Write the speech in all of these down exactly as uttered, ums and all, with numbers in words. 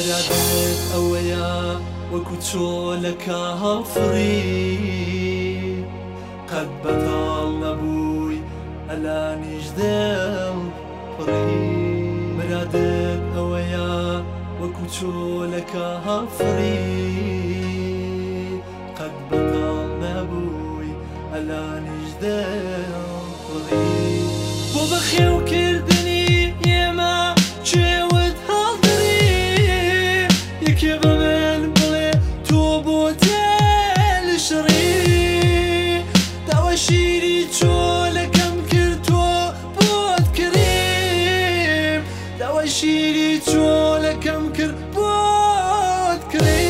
مرادت ئەوەیە وەکو چۆ لە کافری قەت بەتاڵ نەبووی ئەلانیش دڵ پڕی مرادت ئەوەیە وەکو چۆ لە کافری قەت بەتاڵ نەبووی ئەلانیش دڵ پڕی بۆ بەخێوکردنی ئێمە چێوت هەڵدڕی یەکێ بە من بڵێ تۆ بۆ تێل شڕی داوای شیری چۆلەکەم کرد تۆ بۆت کریم داوای شیری چۆلەکەم کرد بۆت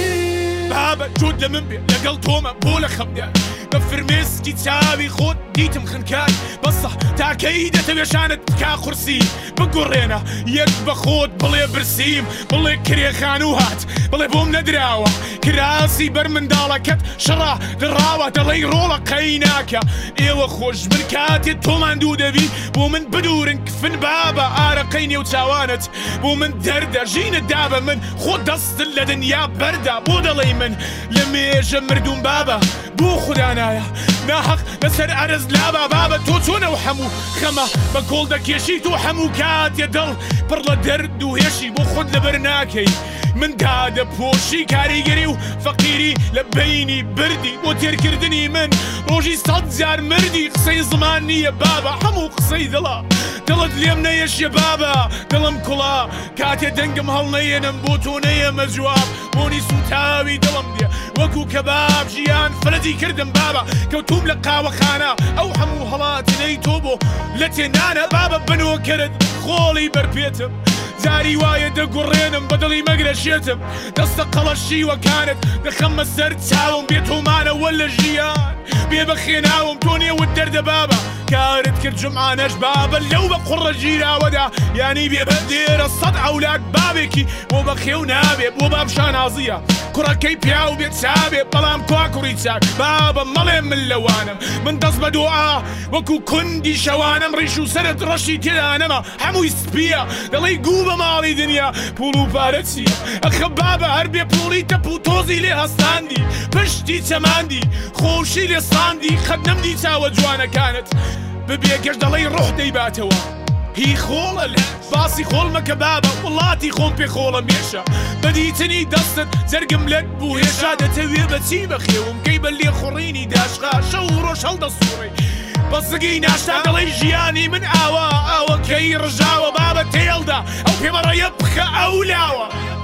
کریم بابە جۆت لە من بێ لەگەڵ تۆمە بۆ لە خەمدە بە فرمێسکی چاوی خۆت دیتم خنکار بەسە تاکەی دەتەوێشانت بکا قورسی بگوڕێنە یەک بە خۆت بڵێ برسیم بڵێ کرێخان و هات بڵێ بۆم نەدراوە کراسی بەر منداڵەکەت شڕا دڕاوە دەڵێی ڕۆڵەقەی ناکە ئێوە خۆش بن کاتێت تۆمان دوو دەبی بۆ من بدورن کفن بابە ئارەقەی نێو چاوانت بۆ من دەردە ژینت دابە من خۆ دەستت لە دنیا بەردە بۆ دەڵێی من لە مێژە مردوم بابە بۆ خوددانایە ناحەق لەسەر ئەرز لابا بابە تۆ چۆنە و هەموو خەمە بە کۆڵ دەکێشی تۆ هەموو کاتێ دڵ پڕ لە دەرد و هێشی بۆ خۆت لەبەر ناکەی من دادە پۆشی کاریگەری و فەقیری لە بەینی بردی بۆ تێرکردنی من ڕۆژی سەد جار مردی قسەی زمان نییە بابە هەموو قسەی دڵە دڵت لێم نەیەشیە بابە دڵم کوڵا کاتێ دەنگم هەڵنەیەنم بۆ تۆ نەیەمە جواب بۆنی سوتاوی دڵم دێ وەکو کەباب ژیان فرەتی کردم بابە کەوتوم لە قاوەخانە ئەو هەموو هەڵاتنەی تۆ بۆ لە تێنانە بابە بنۆکەرت خۆڵی بەرپێتم جاری وایە دەگوڕێنم بەدڵی مەگرەشێتم دەستە قەڵەشیوەکانت دەخەمە سەر چاوم بێ تۆمانەوە لە ژیان بێ بەخێناوم تۆ نێوت دەردە بابە کارت کرد جمعانەش بابە لەو بە قوڕە ژیراوەدا یانی بێ بە دێرە سەد ئەولاد بابێکی بۆ بەخێو نابێ بۆ بابشانازیە کوڕەکەی پیا و بێت چابێ بەڵام کوا کوڕی چاک بابە مەڵێ من لەوانم من دەست بە دوعا وەکو کوندی شەوانم ڕیش و سەرت ڕەشی تێدانەمە هەمووی سپیە دەڵێی گوو بە ماڵی دنیا پوڵ و پارە چیە ئەخە بابە هەر بێ پوڵی تەپ و تۆزی لێ هەستاندی پشتی چەماندی خۆشی لێ ساندی خەت نەمدی چاوە جوانەکانت ببێ گەش دەڵێی ڕۆح دەیباتەوە هی خۆڵە لە باسی خۆڵمەکە بابە وڵاتی خۆم پێ خۆڵە مێشە بەدیتنی دەستت جەرگم لەت بوو هێشا دەتەوێ بەچی بەخێوم کەی بە لێ خوڕینی داشقا شەو ڕۆژ هەڵدەسوڕی بەسگی ناشتا دەڵێی ژیانی من ئاوە ئەوەکەی ڕژاوە بابە تێڵدا ئەو پێمەڕەیە بخە ئەو لاوە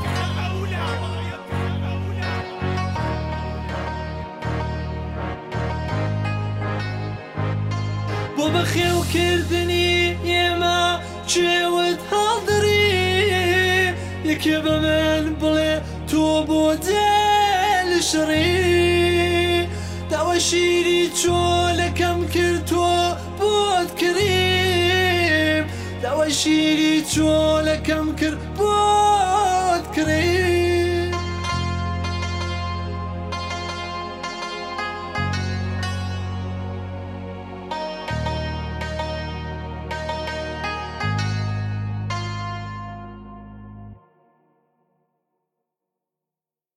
بۆ بەخێوکردنی ئێمە چێوت هەڵدڕی یەکێ بە من بڵێ تۆ بۆ دێل شڕی داوای شیری چۆلەکەم کرد تۆ بۆت کریم داوای شیری چۆلەکەم کرد